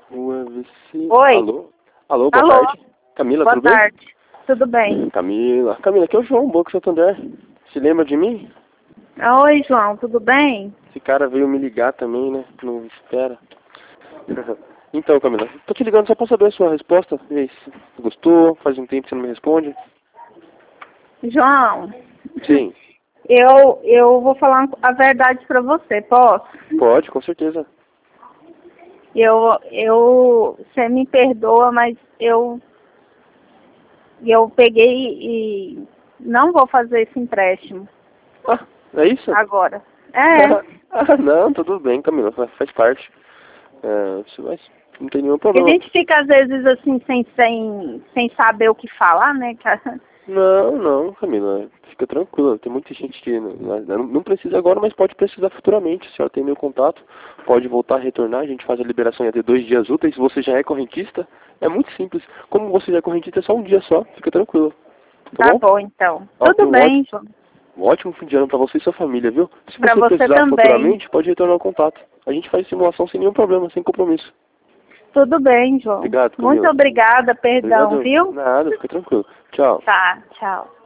UFC. Oi. Alô? Alô, boa Alô. tarde. Camila, Boa tudo bem? tarde. Tudo bem? Camila, aqui é o João, Boca Santander. Se lembra de mim? Oi, João, tudo bem? Esse cara veio me ligar também, né? Não espera. Então, Camila, tô te ligando só pra saber a sua resposta. E aí, se gostou? Faz um tempo que você não me responde. João, Sim, eu vou falar a verdade pra você, posso? pode, com certeza. Você me perdoa, mas eu peguei e não vou fazer esse empréstimo Ah, é isso? agora. É, Não, tudo bem, Camila, faz parte. Não tem nenhum porque a problema. gente fica às vezes assim sem saber o que falar, né, cara? Não, Camila, fica tranquila. Tem muita gente que não precisa agora, mas pode precisar futuramente. A senhora tem meu contato, pode voltar a retornar. A gente faz a liberação em até 2 dias úteis. Se você já é correntista, é muito simples. Como você já é correntista, é só um dia só. Fica tranquila. Tá Tá bom? bom, então. Ó, Tudo bem, João. um ótimo fim de ano pra você e sua família, viu? Se Pra você você precisar também. futuramente, pode retornar o contato. A gente faz simulação sem nenhum problema, sem compromisso. Tudo bem, João. Obrigado, Muito Camila. obrigada, perdão, Obrigado. viu? Nada, fica tranquilo. Tchau. Tá, tchau.